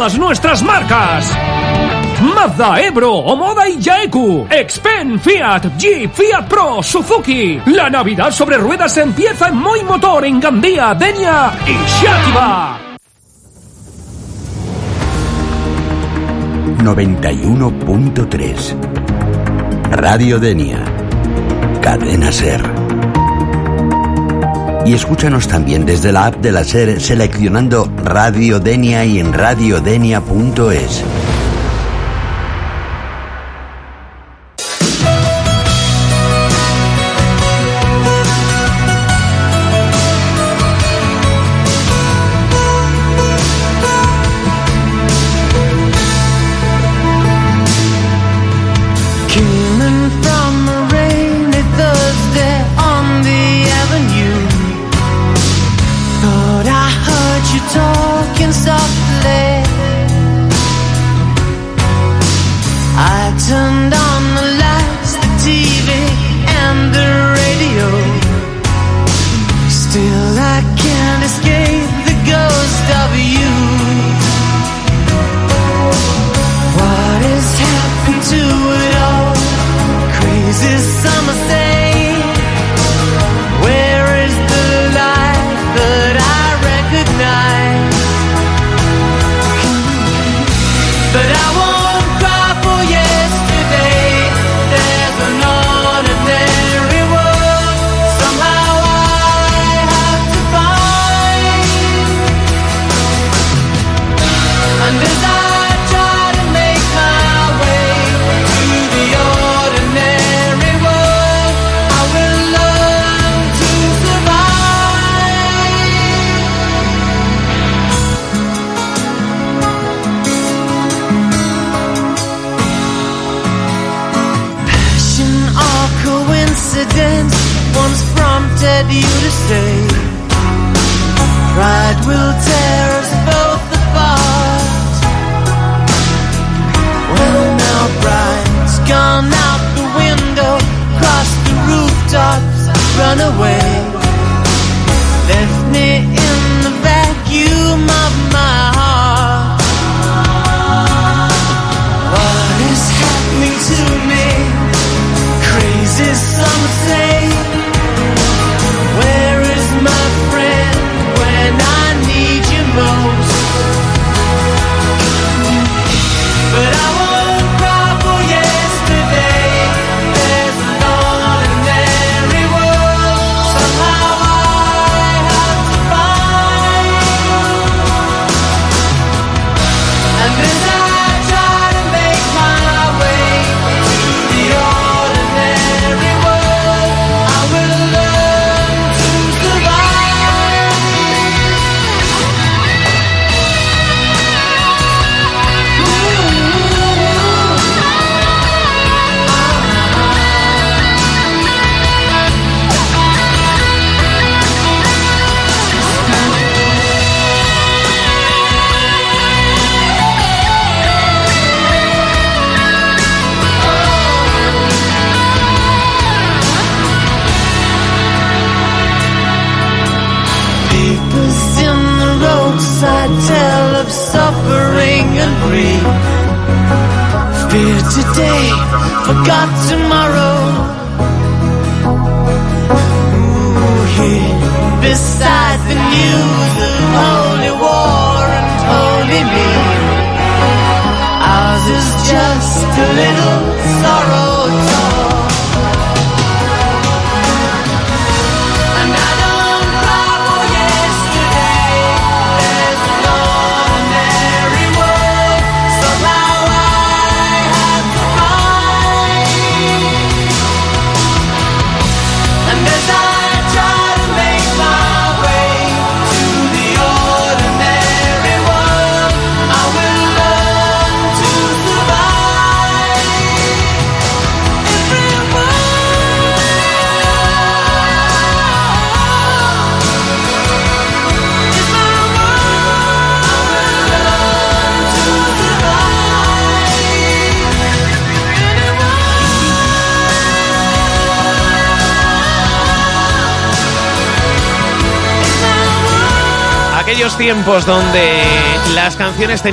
todas nuestras marcas. Mazda, Ebro, Omoda y Yaeku. Xpen, Fiat, Jeep, Fiat Pro, Suzuki. La Navidad sobre ruedas empieza en Moi Motor, en Gandía, Denia y Xàtiva. 91.3 Radio Denia, Cadena SER. Y escúchanos también desde la app de la SER seleccionando Radio Denia y en radiodenia.es. Aquellos tiempos donde las canciones